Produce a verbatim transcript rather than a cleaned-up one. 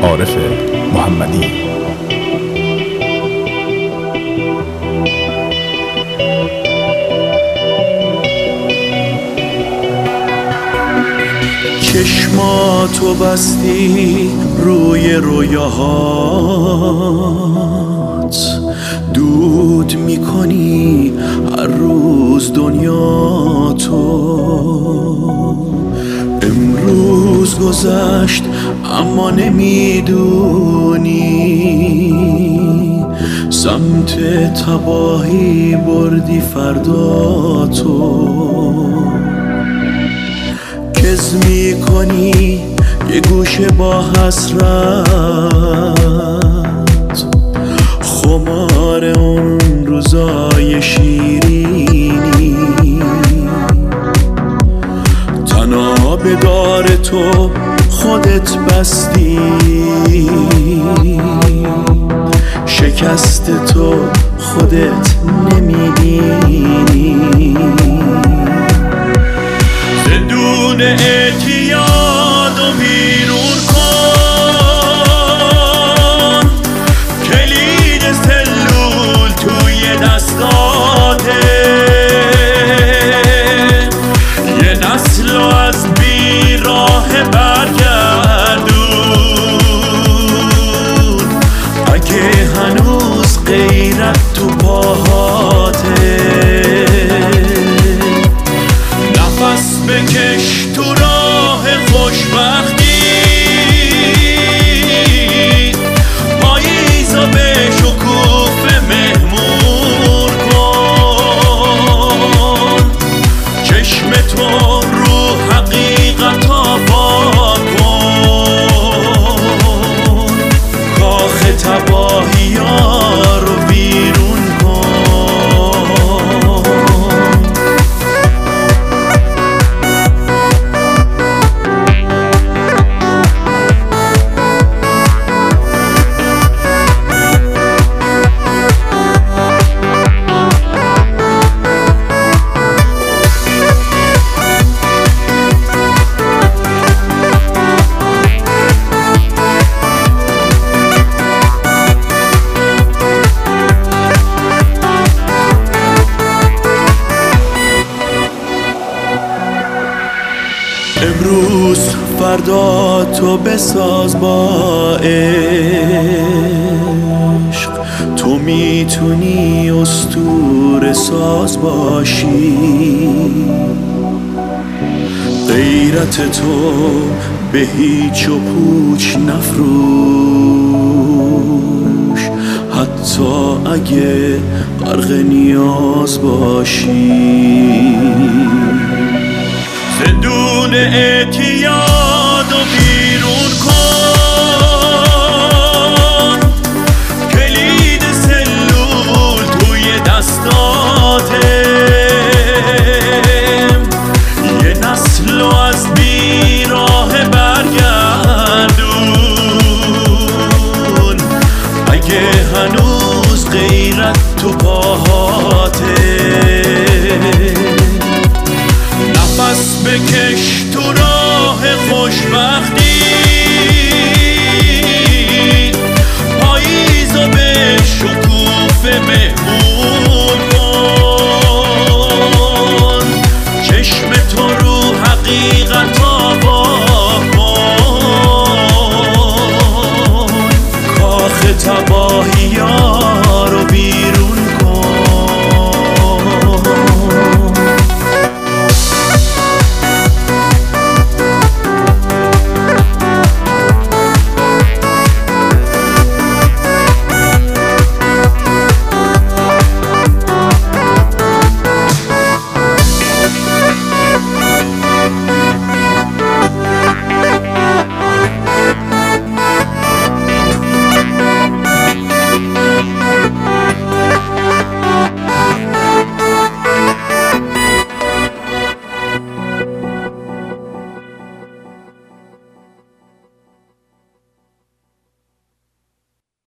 عارف محمدی. چشماتو بستی روی رویاهات، دود میکنی هر روز دنیاتو. امروز گذشت اما نمیدونی، سمت تباهی بردی فرداتو. کز میکنی یه گوشه با حسرت، خمار اون روزای شیرینی. تنها به دار تو خودت بستی، شکست تو خودت نمیبینی. زندون اعتیاد و بیرون کن، کلید سلول توی دستاته. یه نسل از بیراه برگردون، اگه هنوز غیرت تو پاهاته. نفس بکش تو راه خوشبختی، پاییزا به شکوفه مهمون کن. چشم تو رو حقیقتا پاک کن، کاخ تباهی ها رو بیرون کن. امروز فردا تو بساز با عشق، تو میتونی اسطوره ساز باشی. غیرت تو به هیچ و پوچ نفروش، حتی اگه غرق نیاز باشی. زندون اعتیاد و بیرون کن، کلید سلول توی دستاته. یه نسل از بیراه برگردون، اگه هنوز غیرت تو پاهاته. نفس بکش تو راه خوشبختی، پاییزا به شکوفه مهمون کن. چشم تو رو حقیقت